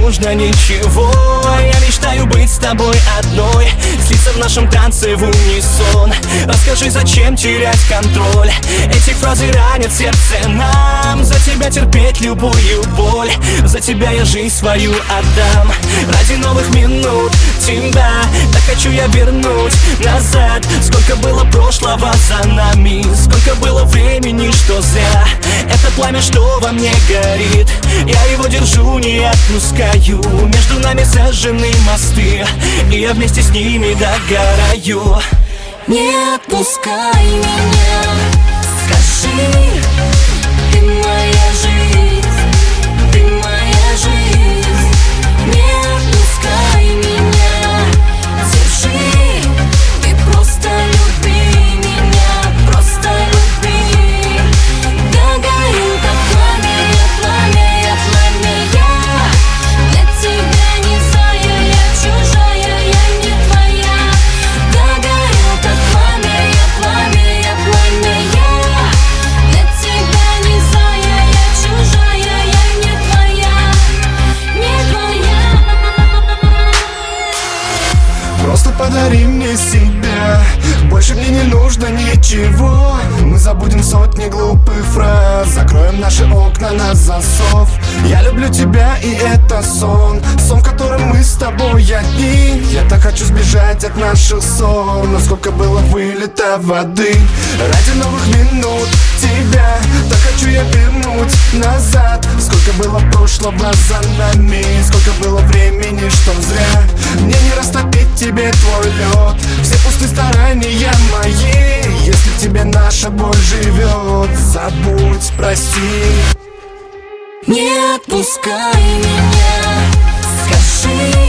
нужно ничего. Я мечтаю быть с тобой одной, слиться в нашем танце в унисон. Расскажи, зачем терять контроль? Эти фразы ранят сердце нам. За тебя терпеть любую боль, за тебя я жизнь свою отдам. Ради новых минут тебя так хочу я вернуть назад. Сколько было прошлого за нами, сколько было времени, что зря. Это пламя, что во мне горит, я его держу, не отпускаю. Между нами сожжены мосты, и я вместе с ними догораю. Не отпускай меня, скажи, ты моя жизнь, ты моя жизнь. Не отпускай меня, держи, ты просто люби меня, просто люби. Догорю, как пламя, пламя, пламя. Для тебя не зая, я чужая, я не твоя. Догорю, как пламя, пламя, пламя. Для тебя не зая, я чужая, я не твоя, не твоя. Просто подари мне себя, больше мне не нужно ничего. Мы забудем сотни глупых фраз, закроем наши окна на засов. Я люблю тебя, и это сон, сон, в котором мы с тобой одни. Я так хочу сбежать от наших ссор, но сколько было вылета воды. Ради новых минут тебя так хочу я вернуть назад. Сколько было прошлого за нами, сколько было времени, что зря. Мне не растопить тебе твой лед, все пустые старания мои. Если в тебе наша боль живет, забудь, прости. Не отпускай меня, скажи.